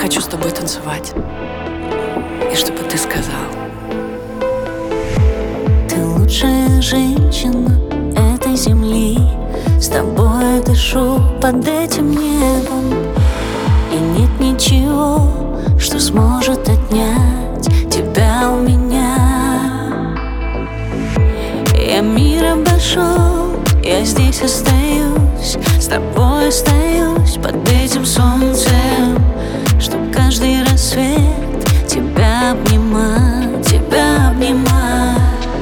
хочу с тобой танцевать. И чтобы ты сказал: ты лучшая женщина этой земли. С тобой дышу под этим небом, и нет ничего, что сможет отнять тебя у меня. Я мир обошел, я здесь остаюсь, с тобой остаюсь под этим солнцем, чтоб каждый рассвет тебя обнимать, тебя обнимать.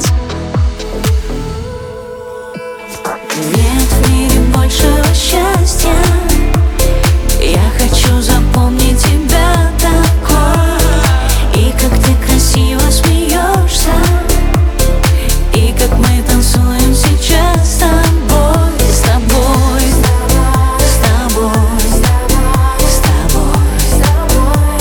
Нет в мире большего счастья. Я хочу запомнить тебя такой, и как ты красиво смеешься, и как мы танцуем сейчас с тобой, с тобой, с тобой, с тобой, с тобой,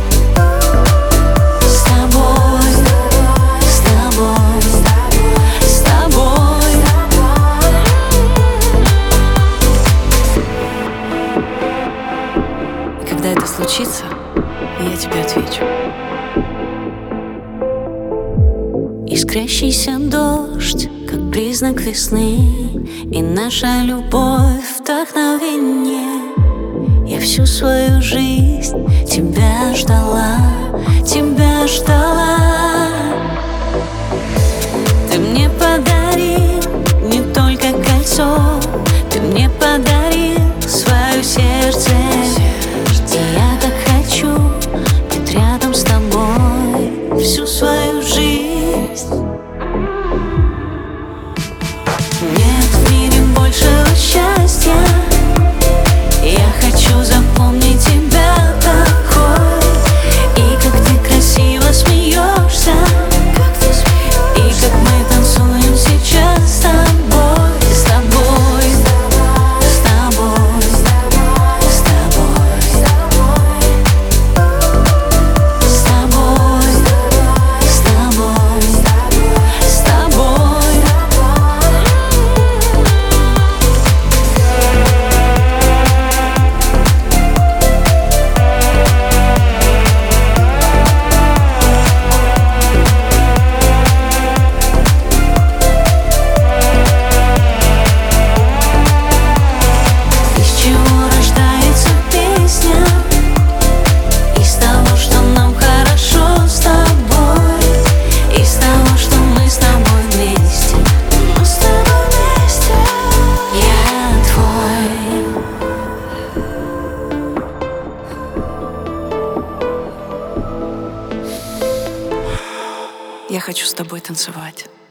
с тобой, с тобой, с тобой. и когда это случится, я тебе отвечу. Искрящийся дождь, как признак весны, и наша любовь вдохновение. Я всю свою жизнь тебя ждала, тебя ждала. Ты мне подарил не только кольцо, ты мне подарил свое сердце. И я так хочу быть рядом с тобой всю свою жизнь. Нет в мире большего счастья. Я хочу запомнить тебя такой, и как ты красиво смеешься, и как мы танцуем сейчас с тобой, с тобой, с тобой, с тобой, с тобой, с тобой, с тобой. Из чего рождается песня? Из того, что нам хорошо с тобой, из того, что мы с тобой вместе, мы с тобой вместе. Я твой. Я хочу с тобой танцевать.